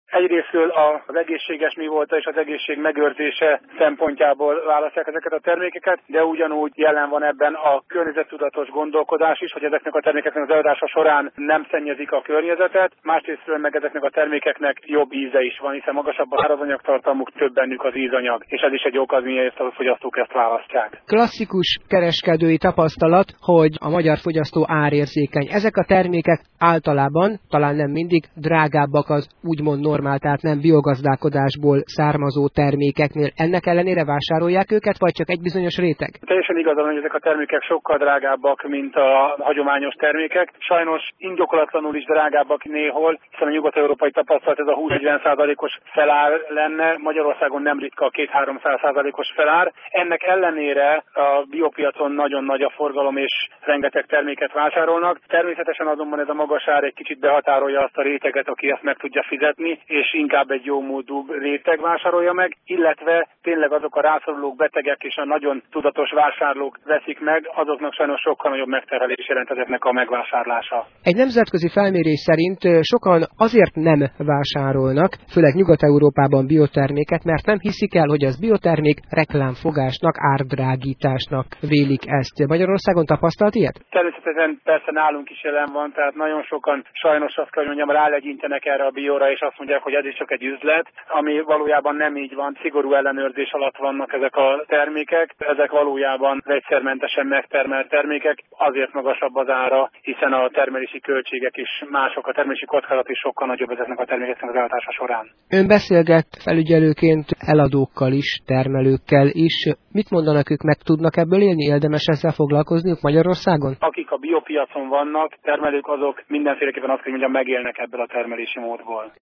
Egyrésztről az egészséges mi volt és az egészség megőrzése szempontjából választják ezeket a termékeket, de ugyanúgy jelen van ebben a környezettudatos gondolkodás is, hogy ezeknek a termékeknek az eladása során nem szennyezik a környezetet, másrésztről meg ezeknek a termékeknek jobb íze is van, hiszen magasabb a szárazanyagtartalmuk, több bennük az ízanyag, és ez is egy ok az, miért a fogyasztók ezt választják. Klasszikus kereskedői tapasztalat, hogy a magyar fogyasztó árérzékeny. Ezek a termékek általában, talán nem mindig, drágábbak az úgymond normál, tehát nem biogazdálkodásból származó termékeknél. Ennek ellenére vásárolják őket, vagy csak egy bizonyos réteg? Teljesen igazán, hogy ezek a termékek sokkal drágábbak, mint a hagyományos termékek. Sajnos indokolatlanul is drágábbak néhol, hiszen a nyugat-európai tapasztalat ez a 20-40%-os felár lenne, Magyarországon nem ritka a 200-300%-os felár. Ennek ellenére a biopiacon nagyon nagy a forgalom és rengeteg terméket vásárolnak. Természetesen azonban ez a magas ár egy kicsit behatárolja azt a réteget, aki ezt meg tudja fizetni, és inkább egy jómódú réteg vásárolja meg, illetve tényleg azok a rászorulók, betegek és a nagyon tudatos vásárlók veszik meg, azoknak sajnos sokkal nagyobb megterhelés jelent ezeknek a megvásárlása. Egy nemzetközi felmérés szerint sokan azért nem vásárolnak, főleg Nyugat-Európában bioterméket, mert nem hiszik el, hogy az biotermék reklámfogásnak, árdrágításnak vélik ezt. Magyarországon tapasztalt ilyet? Természetesen persze nálunk is jelen van, tehát nagyon sokan sajnos azt kell, hogy mondjam, rálegyintenek erre a bióra, és azt mondják, hogy ez is csak egy üzlet, ami valójában nem így van, szigorú ellenőrzés alatt vannak ezek a termékek, ezek valójában vegyszermentesen megtermelt termékek, azért magasabb az ára, hiszen a termelési költségek is mások, a termelési kockázat is sokkal nagyobb ezeknek a termékeknek az eladása során. Ön beszélget felügyelőként eladókkal is, termelőkkel is. Mit mondanak ők, meg tudnak ebből élni? Érdemes ezzel foglalkozniuk Magyarországon? Akik a biopiacon vannak, termelők, azok mindenféleképpen azt, hogy mondjam, megélnek ebből a termelési módból.